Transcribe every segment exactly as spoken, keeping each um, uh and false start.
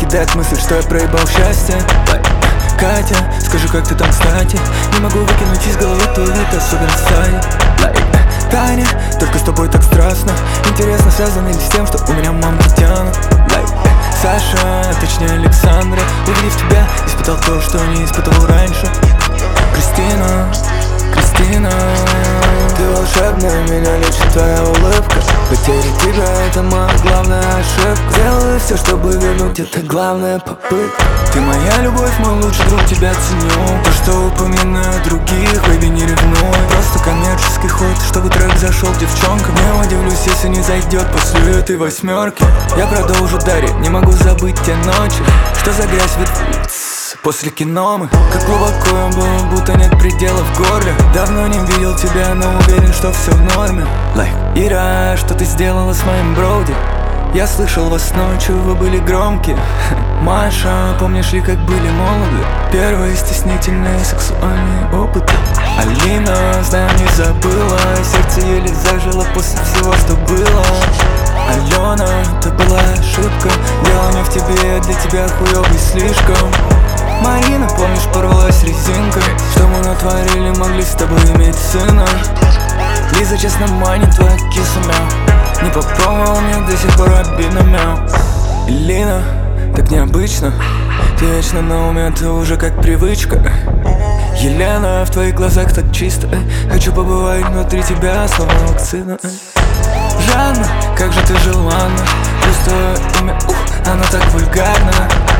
покидает мысль, что я проебал счастье. Катя, скажи, как ты там, кстати? Не могу выкинуть из головы твой вид, особенно Саня. Like, Таня, только с тобой так страстно. Интересно, связано ли с тем, что у меня мама Татьяна? Like, Саша, точнее Александра, увидев тебя, испытал то, что не испытывал раньше. Кристина, Кристина, ты волшебная, меня лечит твоя улыбка. Потеря тебя — это моя главная ошибка. Сделаю все, чтобы вернуть, это главная попытка. Ты моя любовь, мой лучший друг, тебя ценю. То, что упоминаю других, бэйби, не ревнуй. Просто коммерческий ход, чтобы трек зашел девчонкам. Не удивлюсь, если не зайдет после этой восьмерки. Я продолжу дарить, не могу забыть те ночи. Что за грязь ведь после кино мы. Как глубоко я был, будто нет предела в горле. Давно не видел тебя, но уверен, что все в норме. Like, Ира, что ты сделала с моим броуди? Я слышал вас ночью, вы были громкие. Маша, помнишь ли, как были молоды? Первые стеснительные сексуальные опыты. Алина, знаю, не забыла. Сердце еле зажило после всего, что было. Алена, это была ошибка. Дело не в тебе, для тебя хуёвый слишком. Марина, помнишь, порвалась резинка. Что мы натворили, могли с тобой иметь сына. Лиза, честно, манит твоя киса, мяу. Не попробовал, мне до сих пор обидно, мяу. Лина, так необычно. Ты вечно на уме, ты уже как привычка. Елена, в твоих глазах так чисто. Хочу побывать внутри тебя, словно вакцина. Жанна, как же ты желанна. Просто имя, ух, оно так вульгарно.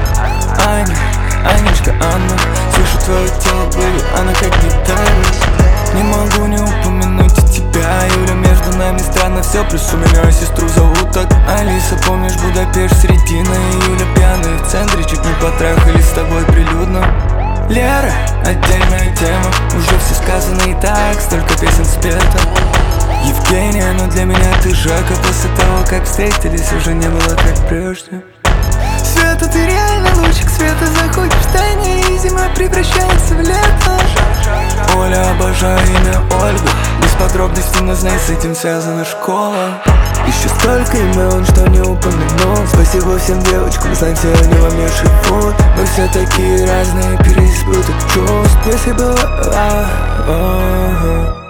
Аня, Анечка, Анна, слышу твое тело, бэйби, она как гитара. Не могу не упомянуть и тебя, Юля, между нами странно все. Плюс у меня сестру зовут так Алиса, помнишь, Будапешт, середина июля. Пьяные в центре, чуть не потрахались с тобой прилюдно. Лера, отдельная тема, уже все сказано и так, столько песен спето. Евгения, но для меня ты Жака. После того, как встретились, уже не было как прежде. Света, ты реально лучик света. Заходишь в тайне, и зима превращается в лето. Оля, обожаю имя Ольга. Без подробностей, но знай, с этим связана школа. Еще столько имен, что не упомянул. Спасибо всем девочкам, знаете, они во мне живут. Мы все такие разные, переизбыток чувств. Если бы...